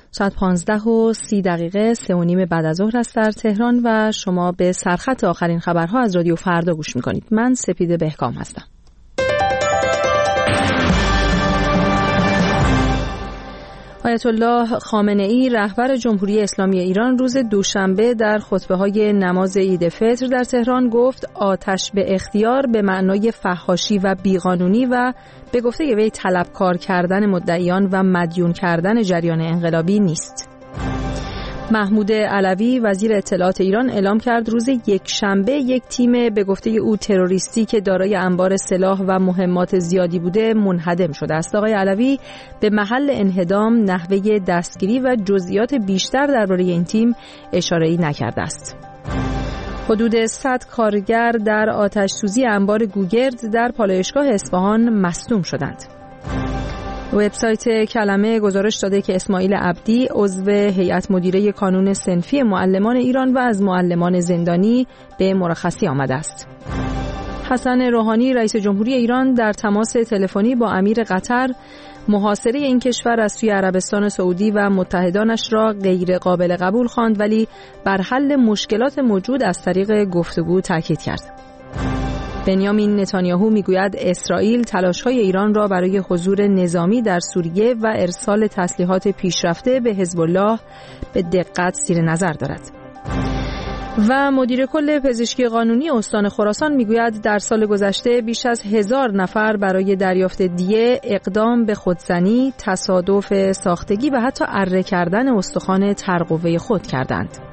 ساعت 15:30 3:30 بعد از ظهر است در تهران و شما به سرخط آخرین خبرها از رادیو فردا گوش میکنید. من سپیده بهکام هستم. آیت الله خامنه‌ای رهبر جمهوری اسلامی ایران روز دوشنبه در خطبه‌های نماز عید فطر در تهران گفت آتش به اختیار به معنای فحاشی و بیقانونی و به گفته وی طلبکار کردن مدعیان و مدیون کردن جریان انقلابی نیست. محمود علوی وزیر اطلاعات ایران اعلام کرد روز یکشنبه یک تیم به گفته او تروریستی که دارای انبار سلاح و مهمات زیادی بوده منهدم شده است. آقای علوی به محل انهدام، نحوه دستگیری و جزئیات بیشتر درباره این تیم اشاره‌ای نکرده است. حدود 100 کارگر در آتش‌سوزی انبار گوگرد در پالایشگاه اصفهان مصدوم شدند. وبسایت کلمه گزارش داده که اسماعیل عبدی عضو هیئت مدیره کانون صنفی معلمان ایران و از معلمان زندانی به مرخصی آمده است. حسن روحانی رئیس جمهوری ایران در تماس تلفنی با امیر قطر محاصره این کشور از سوی عربستان سعودی و متحدانش را غیر قابل قبول خواند، ولی بر حل مشکلات موجود از طریق گفتگو تاکید کرد. بنیامین نتانیاهو میگوید اسرائیل تلاش‌های ایران را برای حضور نظامی در سوریه و ارسال تسلیحات پیشرفته به حزب الله به دقت زیر نظر دارد. و مدیر کل پزشکی قانونی استان خراسان میگوید در سال گذشته بیش از 1000 نفر برای دریافت دیه اقدام به خودزنی، تصادف ساختگی و حتی اره کردن استخوان ترقوه خود کردند.